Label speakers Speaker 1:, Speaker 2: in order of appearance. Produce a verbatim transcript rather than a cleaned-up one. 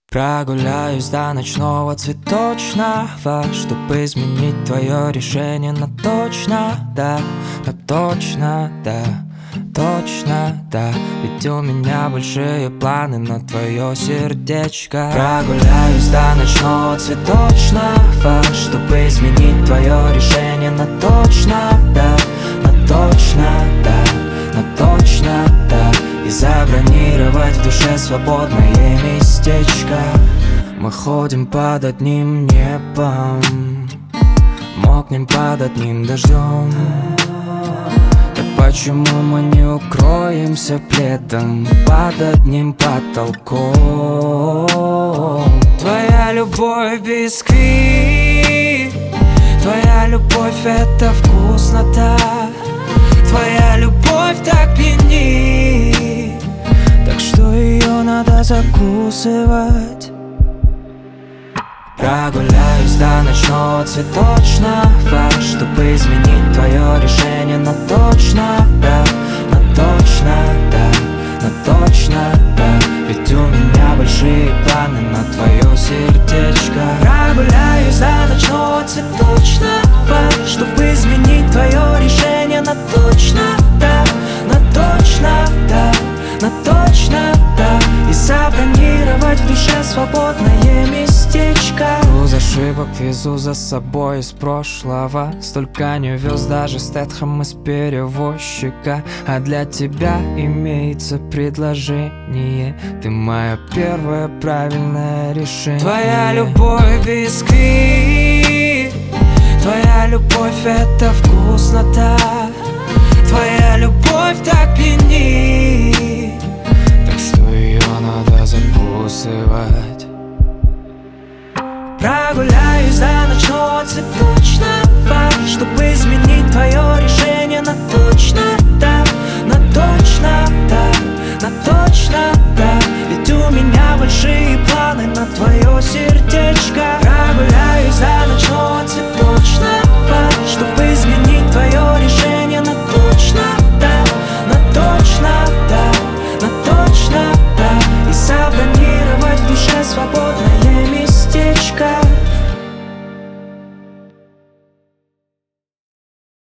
Speaker 1: Прогуляюсь до ночного цветочного, чтобы изменить твое решение на точно, да, на точно, да, точно, да. Ведь у меня большие планы на твое сердечко. Прогуляюсь до ночного цветочного, чтобы изменить твое решение на точно, да, на точно, да, на точно, да. И забронировать в душе свободное местечко. Мы ходим под одним небом, мокнем под одним дождем. Так почему мы не укроемся пледом под одним потолком? Твоя любовь бисквит, твоя любовь это вкуснота, твоя любовь так пьянит, так что ее надо закусывать. Прогуляюсь до ночного цветочного, чтобы изменить твое решение на точно, да, на точно, да, на точно, да. Ведь у меня большие планы на твое сердечко. Прогуляюсь до ночного цветочного, чтобы изменить твое решение на точно, да, на точно, да, на точно, да. И забронировать в душе свободное местечко. Груз ошибок везу за собой из прошлого. Столько не вез даже Стэтхэм из перевозчика. А для тебя имеется предложение. Ты мое первое правильное решение. Твоя любовь бисквит, твоя любовь это вкуснота, твоя любовь так пьянит, так что ее надо закусывать. Прогуляюсь до ночного цветочного, чтобы изменить твое